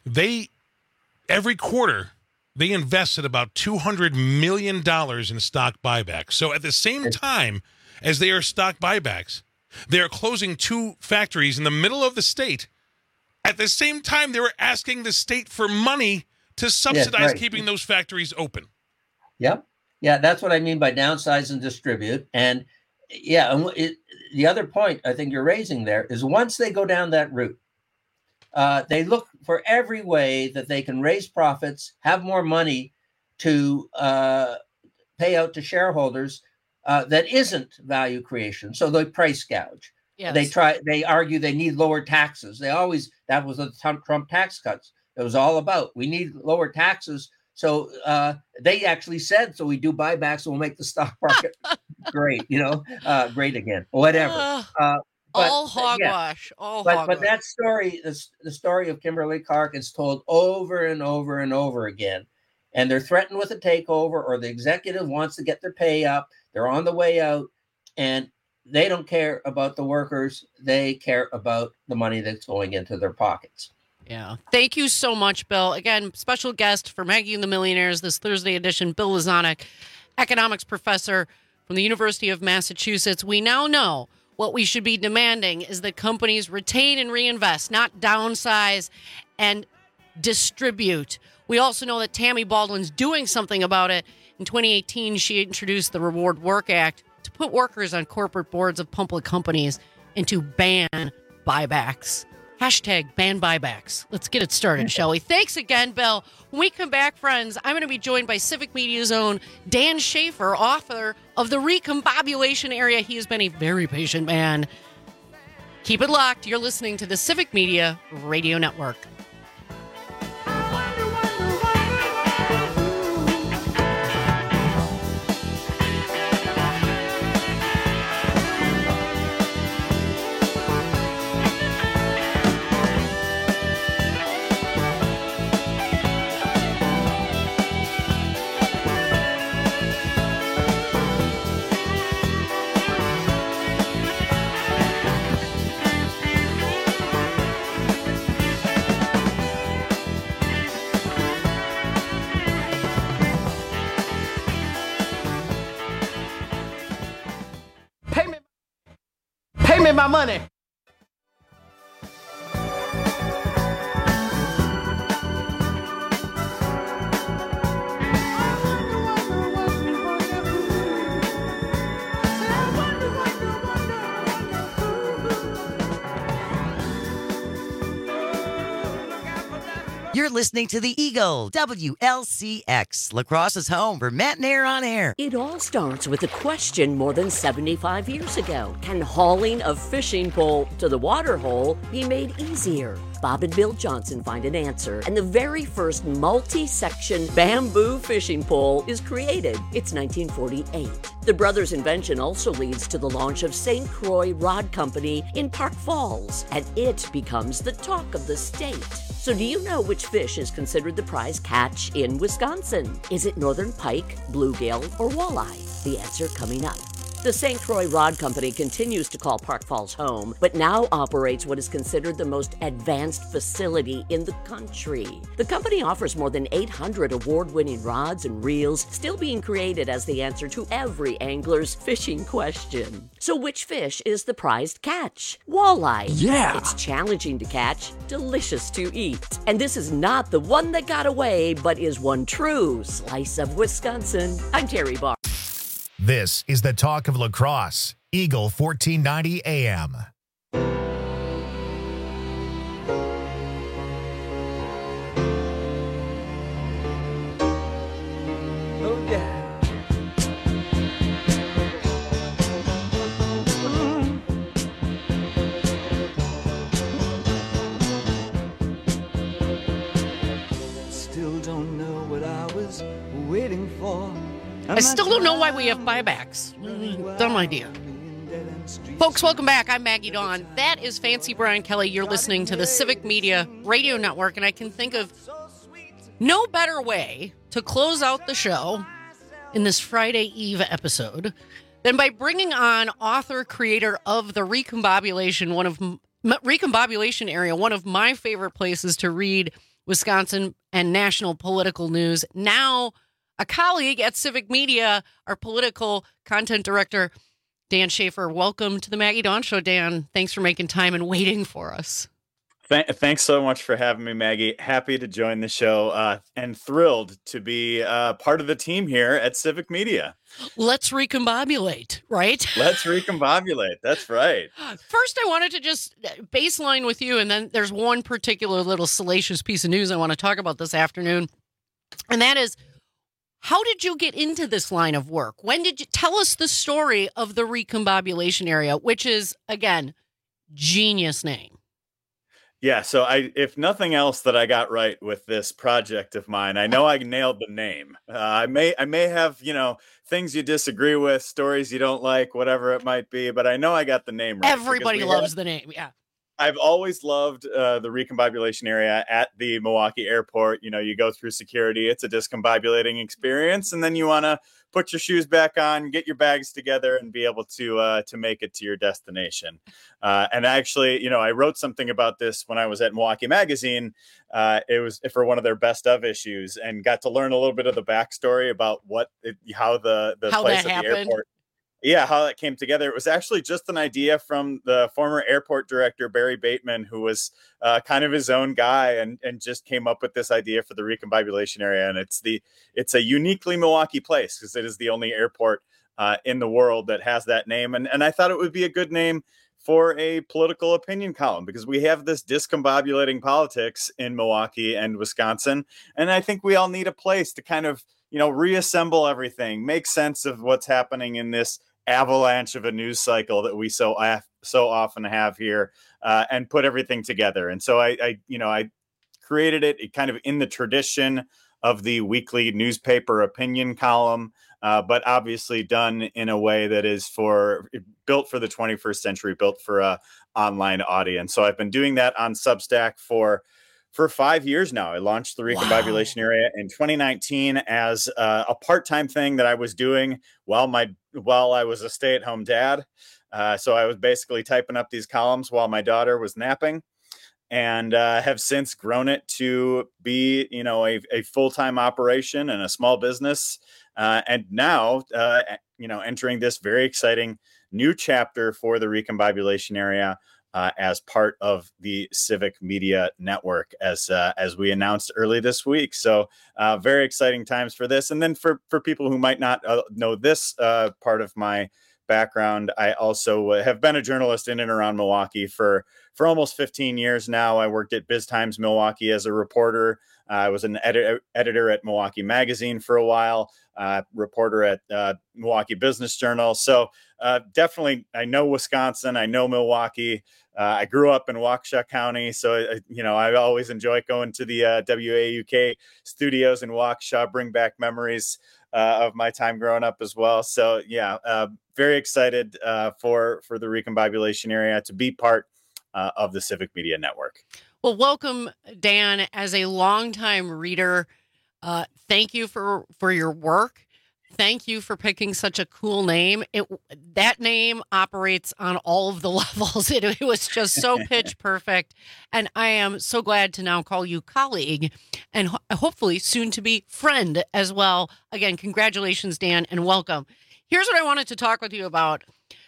every quarter, they invested about $200 million in stock buybacks. So at the same time as they are stock buybacks, they are closing 2 factories in the middle of the state. At the same time, they were asking the state for money to subsidize keeping those factories open. Yep. Yeah, that's what I mean by downsize and distribute. And the other point I think you're raising there is once they go down that route, they look for every way that they can raise profits, have more money to pay out to shareholders that isn't value creation. So they price gouge. Yes. They argue they need lower taxes. That was the Trump tax cuts. It was all about, we need lower taxes. So they actually said, so we do buybacks and we'll make the stock market great, great again, whatever. All hogwash. But that story, the story of Kimberly-Clark is told over and over and over again. And they're threatened with a takeover, or the executive wants to get their pay up. They're on the way out, and they don't care about the workers. They care about the money that's going into their pockets. Yeah. Thank you so much, Bill. Again, special guest for Maggie and the Millionaires this Thursday edition, Bill Lazonick, economics professor from the University of Massachusetts. We now know what we should be demanding is that companies retain and reinvest, not downsize and distribute. We also know that Tammy Baldwin's doing something about it. In 2018, she introduced the Reward Work Act to put workers on corporate boards of public companies and to ban buybacks. Hashtag ban buybacks. Let's get it started, shall we? Thanks again, Bill. When we come back, friends, I'm going to be joined by Civic Media's own Dan Schaefer, author of The Recombobulation Area. He has been a very patient man. Keep it locked. You're listening to the Civic Media Radio Network. Pay me my money. You're You're listening to the Eagle, WLCX, La Crosse's home for Matt and Air on Air. It all starts with a question more than 75 years ago. Can hauling a fishing pole to the water hole be made easier? Bob and Bill Johnson find an answer, and the very first multi-section bamboo fishing pole is created. It's 1948. The brothers' invention also leads to the launch of St. Croix Rod Company in Park Falls, and it becomes the talk of the state. So do you know which fish is considered the prize catch in Wisconsin? Is it northern pike, bluegill, or walleye? The answer coming up. The St. Croix Rod Company continues to call Park Falls home, but now operates what is considered the most advanced facility in the country. The company offers more than 800 award-winning rods and reels, still being created as the answer to every angler's fishing question. So which fish is the prized catch? Walleye. Yeah! It's challenging to catch, delicious to eat. And this is not the one that got away, but is one true slice of Wisconsin. I'm Terry Barr. This is the talk of La Crosse, Eagle 1490 AM. Oh, yeah. Still don't know what I was waiting for. I still don't know why we have buybacks. Dumb idea. Folks, welcome back. I'm Maggie Dawn. That is Fancy Brian Kelly. You're listening to the Civic Media Radio Network, and I can think of no better way to close out the show in this Friday Eve episode than by bringing on author, creator of the Recombobulation Area, one of my favorite places to read Wisconsin and national political news. Now, a colleague at Civic Media, our political content director, Dan Schaefer. Welcome to the Maggie Dawn Show, Dan. Thanks for making time and waiting for us. Thanks so much for having me, Maggie. Happy to join the show and thrilled to be part of the team here at Civic Media. Let's recombobulate, right? Let's recombobulate. That's right. First, I wanted to just baseline with you, and then there's one particular little salacious piece of news I want to talk about this afternoon, and that is, how did you get into this line of work? When did you tell us the story of the Recombobulation Area, which is, again, genius name? Yeah, so if nothing else that I got right with this project of mine, I know I nailed the name. I may have, things you disagree with, stories you don't like, whatever it might be, but I know I got the name right. Everybody loves the name, yeah. I've always loved the recombobulation area at the Milwaukee airport. You go through security. It's a discombobulating experience. And then you want to put your shoes back on, get your bags together, and be able to make it to your destination. And actually, I wrote something about this when I was at Milwaukee Magazine. It was for one of their best of issues, and got to learn a little bit of the backstory about how the place at the airport. Yeah, how that came together. It was actually just an idea from the former airport director, Barry Bateman, who was kind of his own guy and just came up with this idea for the recombobulation area. And it's a uniquely Milwaukee place because it is the only airport in the world that has that name. And I thought it would be a good name for a political opinion column because we have this discombobulating politics in Milwaukee and Wisconsin. And I think we all need a place to kind of, reassemble everything, make sense of what's happening in this avalanche of a news cycle that we so often have here, and put everything together. And so I created it kind of in the tradition of the weekly newspaper opinion column, but obviously done in a way that is built for the 21st century, built for a online audience. So I've been doing that on Substack for 5 years now. I launched the Recombobulation Area in 2019 as a part-time thing that I was doing while I was a stay-at-home dad. So I was basically typing up these columns while my daughter was napping, and have since grown it to be, a full-time operation and a small business. And now, entering this very exciting new chapter for the Recombobulation Area, as part of the Civic Media Network, as we announced early this week. So very exciting times for this. And then for people who might not know this part of my background, I also have been a journalist in and around Milwaukee for almost 15 years now. I worked at Biz Times Milwaukee as a reporter. I was an editor at Milwaukee Magazine for a while, reporter at Milwaukee Business Journal. So definitely, I know Wisconsin. I know Milwaukee. I grew up in Waukesha County, so I always enjoy going to the WAUK studios in Waukesha, bring back memories of my time growing up as well. So very excited for the Recombobulation area to be part of the Civic Media Network. Well, welcome, Dan, as a longtime reader. Thank you for your work. Thank you for picking such a cool name. That name operates on all of the levels. It was just so pitch perfect. And I am so glad to now call you colleague and hopefully soon to be friend as well. Again, congratulations, Dan, and welcome. Here's what I wanted to talk with you about.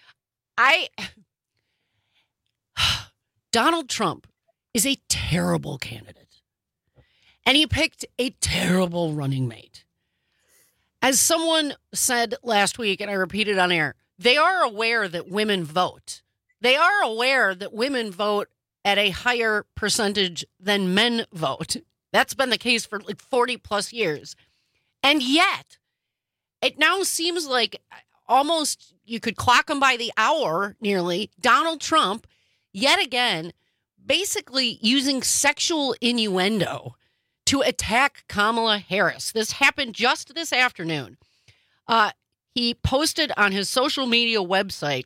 Donald Trump is a terrible candidate, and he picked a terrible running mate. As someone said last week, and I repeated on air, they are aware that women vote. They are aware that women vote at a higher percentage than men vote. That's been the case for like 40 plus years. And yet, it now seems like almost you could clock them by the hour nearly. Donald Trump, yet again, basically using sexual innuendo to attack Kamala Harris. This happened just this afternoon. He posted on his social media website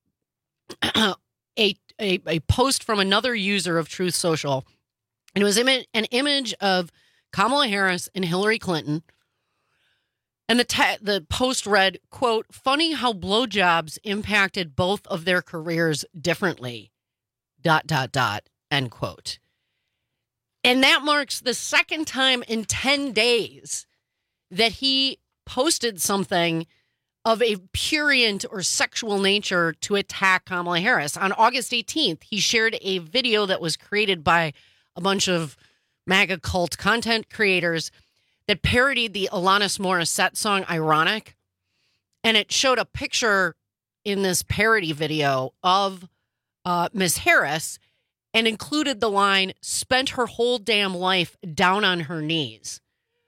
a post from another user of Truth Social. And it was an image of Kamala Harris and Hillary Clinton. And the post read, quote, "Funny how blowjobs impacted both of their careers differently, ... end quote. And that marks the second time in 10 days that he posted something of a prurient or sexual nature to attack Kamala Harris. On August 18th, he shared a video that was created by a bunch of MAGA cult content creators that parodied the Alanis Morissette song Ironic. And it showed a picture in this parody video of Miss Harris and included the line, "Spent her whole damn life down on her knees."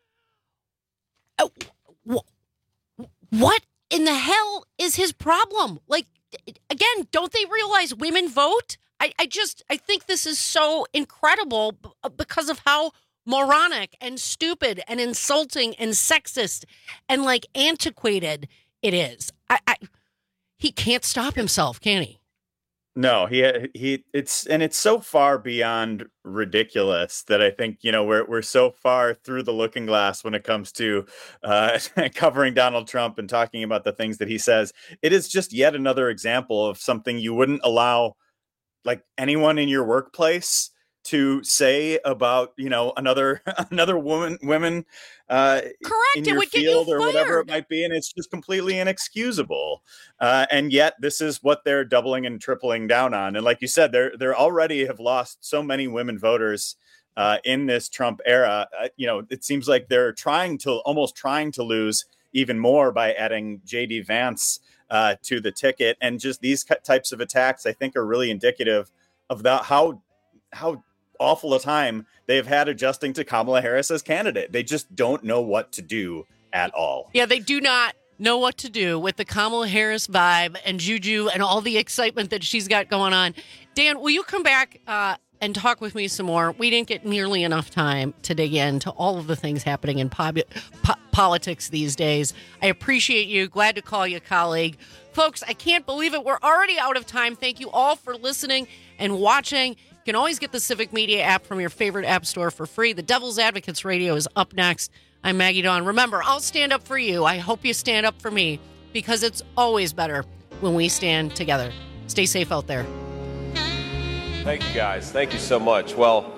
What in the hell is his problem? Like, again, don't they realize women vote? I think this is so incredible because of how moronic and stupid and insulting and sexist and like antiquated it is. He can't stop himself, can he? No, it's so far beyond ridiculous that I think, we're so far through the looking glass when it comes to covering Donald Trump and talking about the things that he says. It is just yet another example of something you wouldn't allow like anyone in your workplace to say about, another women correct, in your field or whatever it might be. And it's just completely inexcusable. And yet this is what they're doubling and tripling down on. And like you said, they're already have lost so many women voters in this Trump era. It seems like they're almost trying to lose even more by adding JD Vance to the ticket. And just these types of attacks, I think, are really indicative of how awful a time they've had adjusting to Kamala Harris as candidate. They just don't know what to do at all. Yeah, they do not know what to do with the Kamala Harris vibe and juju and all the excitement that she's got going on. Dan, will you come back and talk with me some more? We didn't get nearly enough time to dig into all of the things happening in politics these days. I appreciate you. Glad to call you a colleague. Folks, I can't believe it. We're already out of time. Thank you all for listening and watching. You can always get the Civic Media app from your favorite app store for free. The Devil's Advocates Radio is up next. I'm Maggie Dawn. Remember, I'll stand up for you. I hope you stand up for me because it's always better when we stand together. Stay safe out there. Thank you, guys. Thank you so much. Well,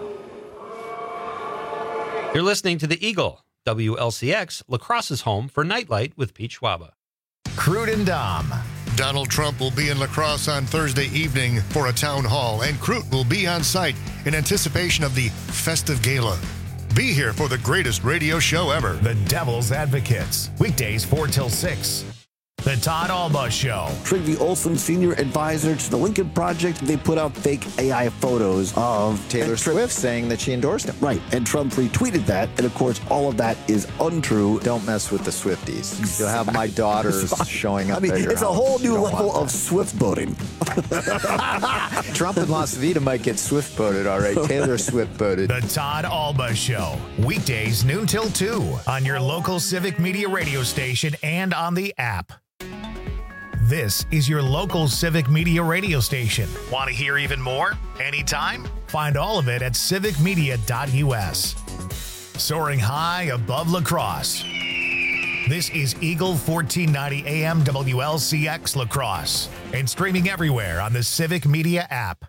you're listening to The Eagle, WLCX, La Crosse's home for Nightlight with Pete Schwaba. Crude and Dom. Donald Trump will be in La Crosse on Thursday evening for a town hall, and Crute will be on site in anticipation of the festive gala. Be here for the greatest radio show ever. The Devil's Advocates, weekdays 4 till 6. The Todd Alba Show. Trygve Olson, senior advisor to the Lincoln Project, they put out fake AI photos of Taylor Swift saying that she endorsed him. Right, and Trump retweeted that, and of course, all of that is untrue. Don't mess with the Swifties. You'll have my daughters showing up. I mean, at your it's a house. whole new You don't level want of Swift boating. Trump in Las Vegas might get Swift voted, all right. Taylor Swift voted. The Todd Alba Show. Weekdays noon till 2 on your local Civic Media radio station and on the app. This is your local Civic Media radio station. Want to hear even more? Anytime? Find all of it at civicmedia.us. Soaring high above La Crosse. This is Eagle 1490 AM WLCX La Crosse and streaming everywhere on the Civic Media app.